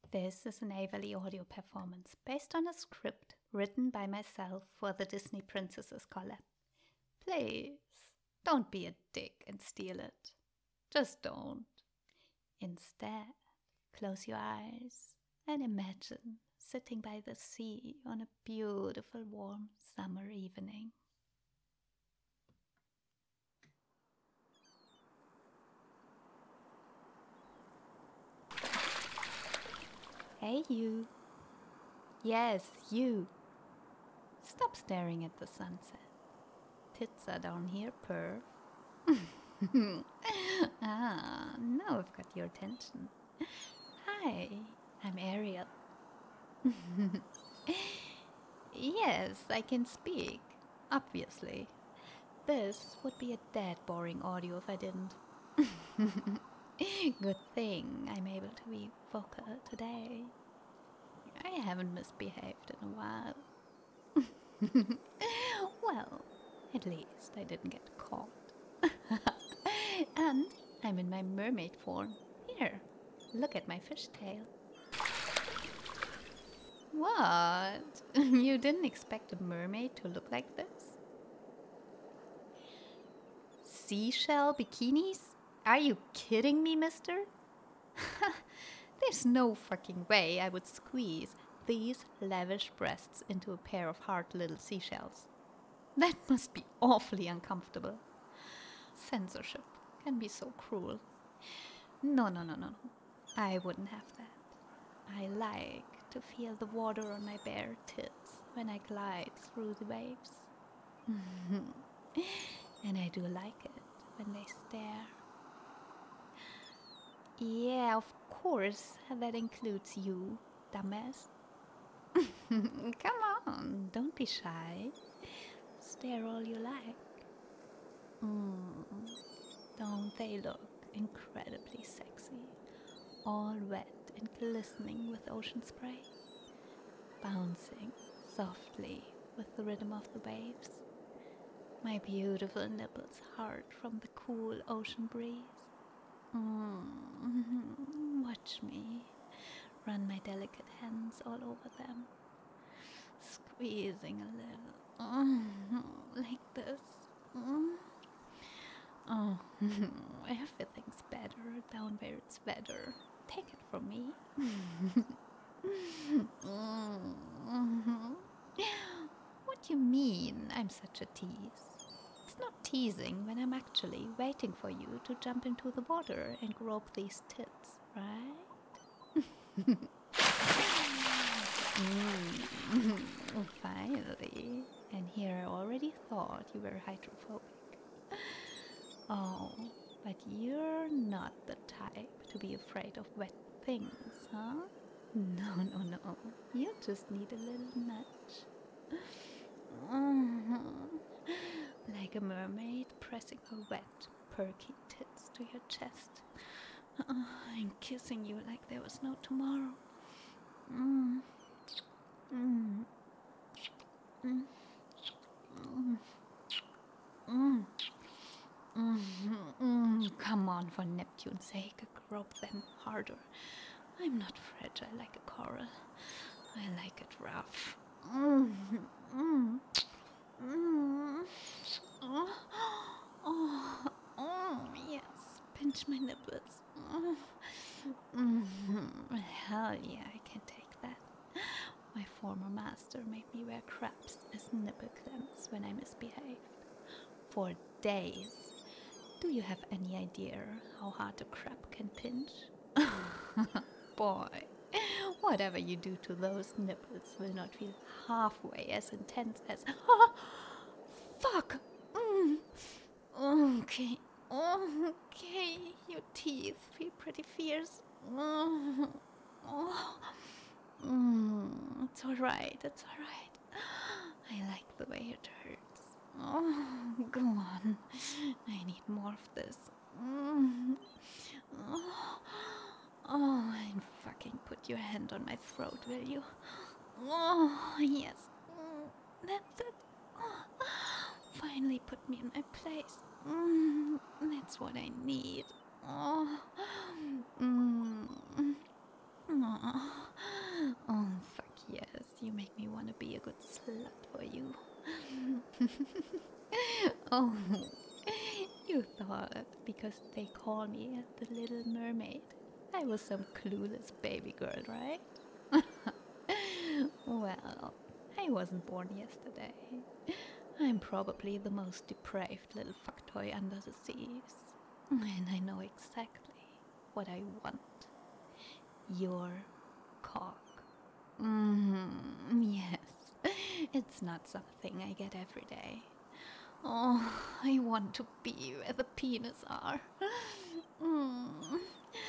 This is an Averly audio performance based on a script written by myself for the Disney Princesses collab. Please, don't be a dick and steal it. Just don't. Instead, close your eyes and imagine sitting by the sea on a beautiful warm summer evening. Hey, you. Yes, you. Stop staring at the sunset. Tits are down here, perv. Now I've got your attention. Hi, I'm Ariel. Yes, I can speak. Obviously. This would be a dead boring audio if I didn't. Good thing I'm able to be vocal today. I haven't misbehaved in a while. Well, at least I didn't get caught. And I'm in my mermaid form. Here, look at my fishtail. What? You didn't expect a mermaid to look like this? Seashell bikinis? Are you kidding me, mister? There's no fucking way I would squeeze these lavish breasts into a pair of hard little seashells. That must be awfully uncomfortable. Censorship can be so cruel. No. I wouldn't have that. I like to feel the water on my bare tits when I glide through the waves. And I do like it when they stare. Yeah, of course, that includes you, dumbass. Come on, don't be shy. Stare all you like. Don't they look incredibly sexy? All wet and glistening with ocean spray, bouncing softly with the rhythm of the waves. My beautiful nipples hard from the cool ocean breeze. Watch me run my delicate hands all over them, squeezing a little, like this. Oh, everything's better down where it's better. Take it from me. What do you mean I'm such a tease? It's not teasing when I'm actually waiting for you to jump into the water and grope these tits, right? Finally. And here I already thought you were hydrophobic. Oh, but you're not the type to be afraid of wet things, huh? No. You just need a little nudge. Like a mermaid pressing her wet, perky tits to your chest. And kissing you like there was no tomorrow. Mm. Mm. Mm. Mm. Come on, for Neptune's sake, grope them harder. I'm not fragile like a coral. I like it rough. Yes, pinch my nipples. Hell yeah, I can take that. My former master made me wear craps as nipple clamps when I misbehaved. For days. Do you have any idea how hard a crab can pinch? Boy, whatever you do to those nipples will not feel halfway as intense as. Fuck! Okay, your teeth feel pretty fierce. It's alright. I like the way it hurts. Go on. I need more of this. And fucking put your hand on my throat, will you? Yes. That's it. Finally put me in my place. That's what I need. Aw. Oh, fuck yes. You make me want to be a good slut for you. Oh, you thought because they call me the Little Mermaid, I was some clueless baby girl, right? Well, I wasn't born yesterday. I'm probably the most depraved little fucktoy under the seas. And I know exactly what I want. Your cock. Yes, it's not something I get every day. Oh, I want to be where the penis are. Mm.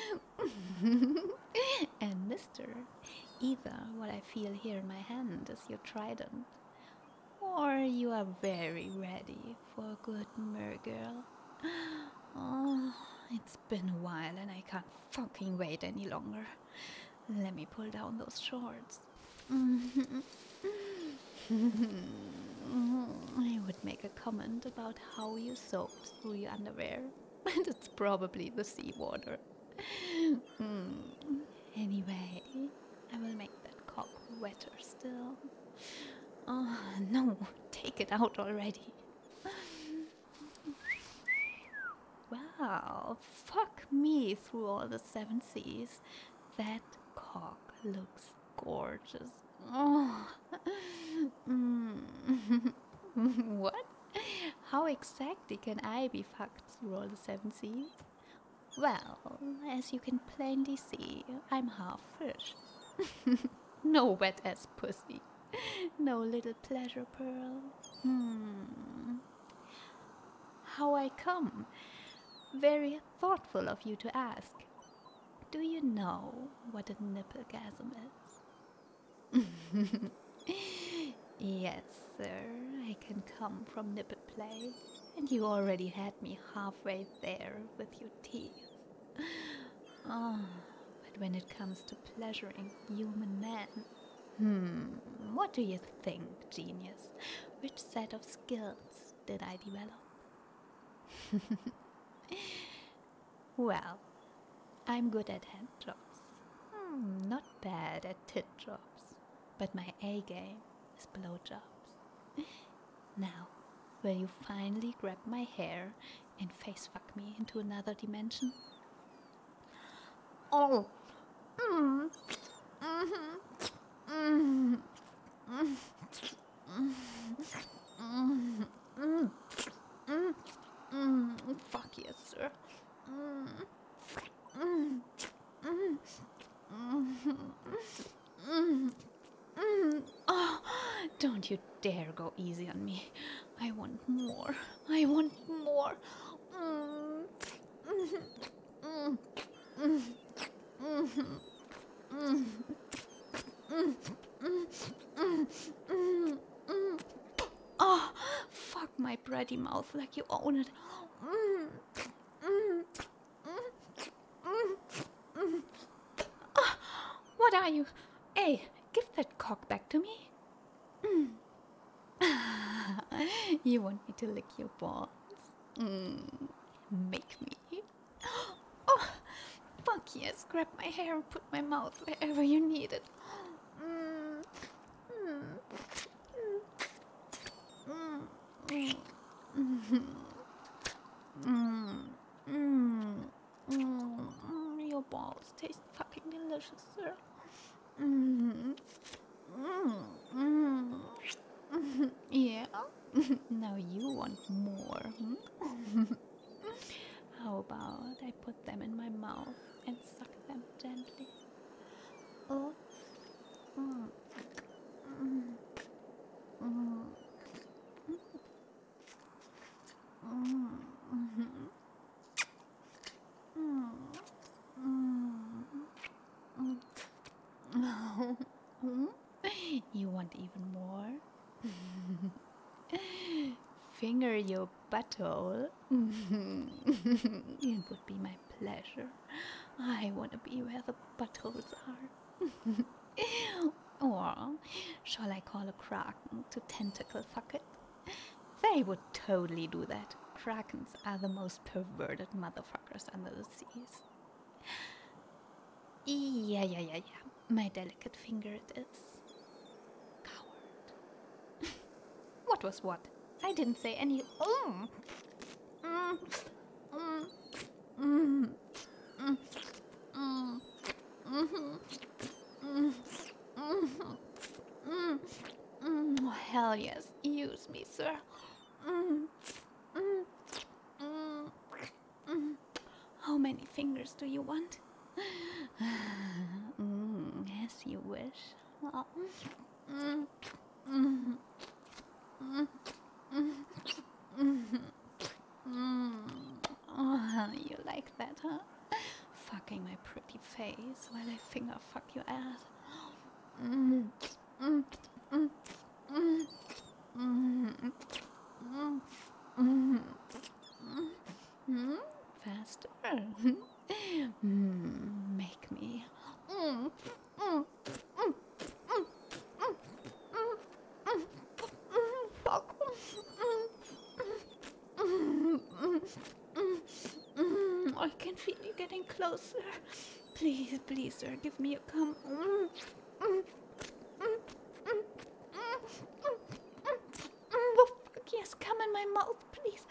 And mister, either what I feel here in my hand is your trident, or you are very ready for a good mergirl. Oh, it's been a while and I can't fucking wait any longer. Let me pull down those shorts. I would make a comment about how you soaked through your underwear, but it's probably the seawater. Anyway, I will make that cock wetter still. Oh, no, take it out already. Wow, fuck me through all the seven seas. That cock looks gorgeous. Oh. What? How exactly can I be fucked through all the seven seas? Well, as you can plainly see, I'm half fish. No wet ass pussy. No little pleasure pearl. How I come? Very thoughtful of you to ask. Do you know what a nipplegasm is? Yes, sir, I can come from nipple play, and you already had me halfway there with your teeth. Ah, but when it comes to pleasuring human men, what do you think, genius? Which set of skills did I develop? Well, I'm good at hand jobs. Not bad at tit jobs, but my A game is blowjobs. Now, will you finally grab my hair and face fuck me into another dimension? Oh, mm, mm, mm, mm, mm, mm, mm, fuck yes, sir. Mm, mm, Oh, don't you dare go easy on me. I want more. I want more. Mm, mm, mm, mm, mm, Oh, fuck my bready mouth like you own it. What are you? Hey, give that cock back to me. You want me to lick your balls? Make me. Oh, fuck yes, grab my hair and put my mouth wherever you need it. Your balls taste fucking delicious, sir. Yeah? Now you want more, How about I put them in my mouth and suck them gently? Oh. Mm. Mm. Mm. You want even more? Finger your butthole? It would be my pleasure. I want to be where the buttholes are. Or shall I call a kraken to tentacle fuck it? They would totally do that. Krakens are the most perverted motherfuckers under the seas. Yeah. My delicate finger it is. Coward. What was what? I didn't say any. Mm, mm, mm, mm, mm, mhm, mm, mhm, mm, Oh, hell yes. Use me, sir. Mm, mm, mm, mm. How many fingers do you want? As you wish. Oh, mm, mm, mm, mm, mm, mm. Oh, you like that, huh? Fucking my pretty face while I finger fuck your ass. Mm, mm, mm, mm, mm, mm, mm, mm. Faster. Make me. Mm, mm, mm, mm, mm, mm, mm, fuck. I can feel you getting closer. Please, sir, give me a come. Oh, fuck yes, come in my mouth, please.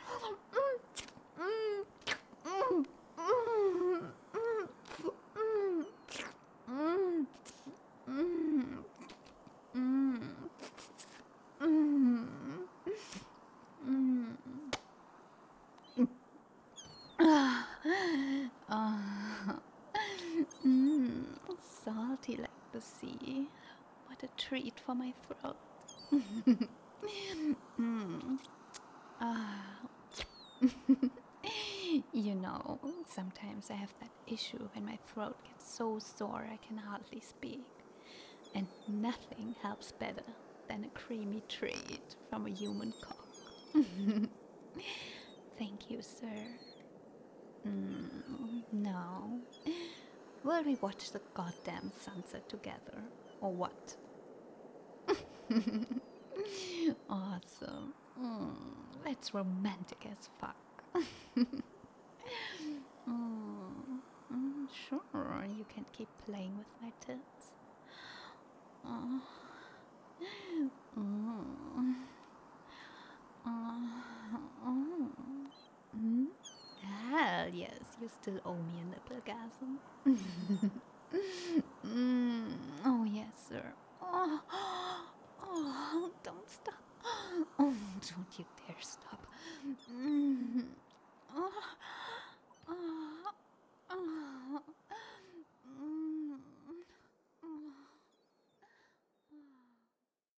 Salty like the sea. What a treat for my throat. You know, sometimes I have that issue when my throat gets so sore I can hardly speak. And nothing helps better than a creamy treat from a human cock. Thank you, sir. No. Will we watch the goddamn sunset together? Or what? Awesome. That's romantic as fuck. Sure, you can keep playing with my tits. Uh, mm, Hell yes, you still owe me a nipple gasm.